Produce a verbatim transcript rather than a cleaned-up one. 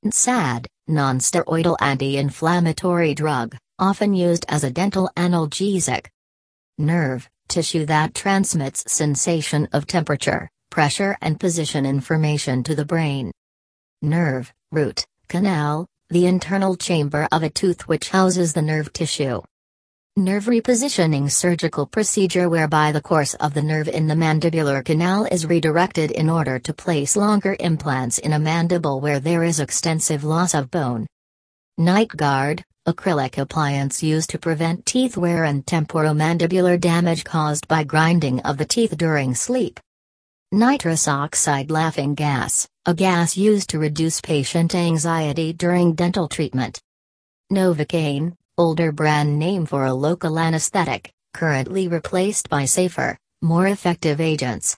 N SAID, non-steroidal anti-inflammatory drug, often used as a dental analgesic. Nerve, tissue that transmits sensation of temperature, pressure and position information to the brain. Nerve, root, canal, the internal chamber of a tooth which houses the nerve tissue. Nerve repositioning, surgical procedure whereby the course of the nerve in the mandibular canal is redirected in order to place longer implants in a mandible where there is extensive loss of bone. Night guard, acrylic appliance used to prevent teeth wear and temporomandibular damage caused by grinding of the teeth during sleep. Nitrous oxide laughing gas, a gas used to reduce patient anxiety during dental treatment. Novocaine, older brand name for a local anesthetic, currently replaced by safer, more effective agents.